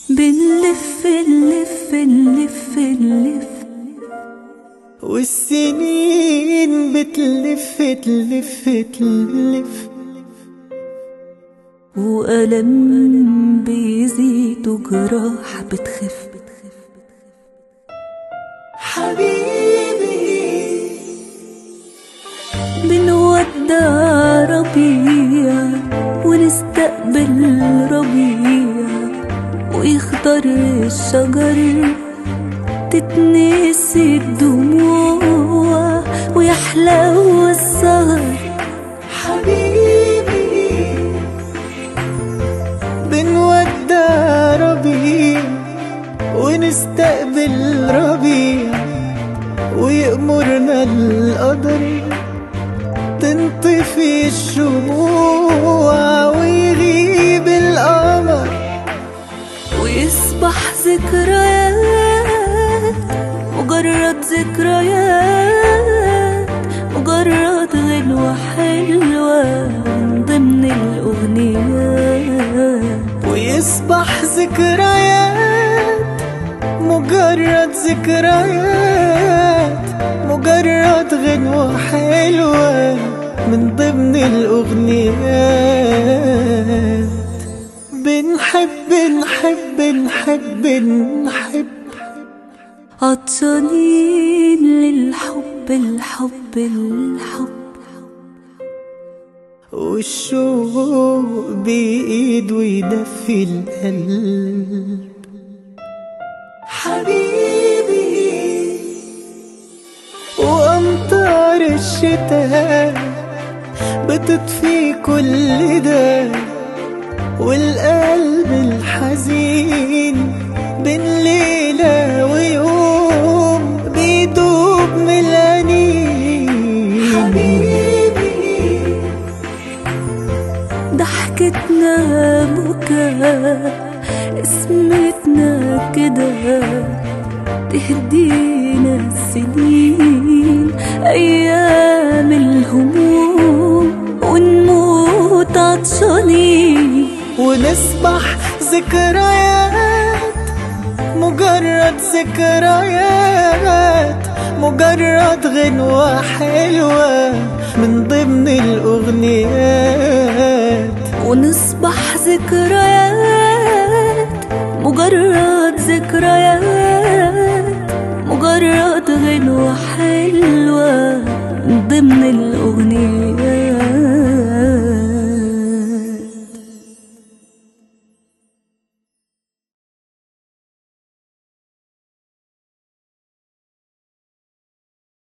بنلف نلف نلف نلف والسنين بتلف تلف تلف، وألم بيزيد وجراح بتخف. حبيبي بنودع ربيع ونستقبل ربيع، ويخضر الشجر تتنسي الدموع ويحلو السهر. حبيبي بنودع ربيع ونستقبل ربيع، ويأمرنا القدر تنطفي الشموع ويغيب القمر، ويصبح ذكريات مجرد ذكريات، مجرد غنوة حلوة من ضمن الأغنيات. ويصبح ذكريات مجرد ذكريات، مجرد غنوة حلوة من ضمن الأغنيات. بنحب نحب نحب نحب، عطشانين للحب الحب الحب، والشوق بإيد ويدفي القلب. حبيبي وأمطار الشتاء بتطفي كل ده، والقلب الحزين بين ليلة ويوم بيدوب من الأنين. حبيبي ضحكتنا بكاء اسمتنا كده، تهدينا السنين أيام الهموم ونموت عطشانين، ونصبح ذكريات مجرد ذكريات، مجرد غنوة حلوة من ضمن الأغنيات. ونصبح ذكريات